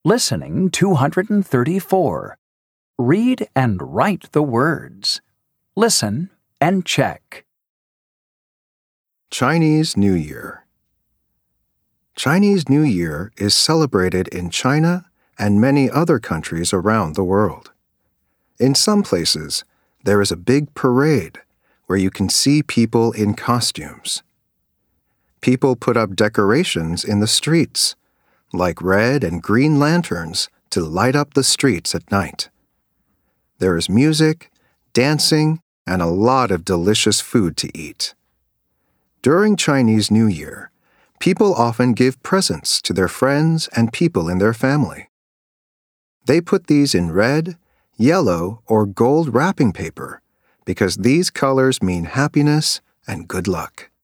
Listening 234. Read and write the words. Listen and check. Chinese New Year. Chinese New Year is celebrated in China and many other countries around the world. In some places, there is a big parade where you can see people in costumes. People put up decorations in the streets, like red and green lanterns to light up the streets at night. There is music, dancing, and a lot of delicious food to eat. During Chinese New Year, people often give presents to their friends and people in their family. They put these in red, yellow, or gold wrapping paper because these colors mean happiness and good luck.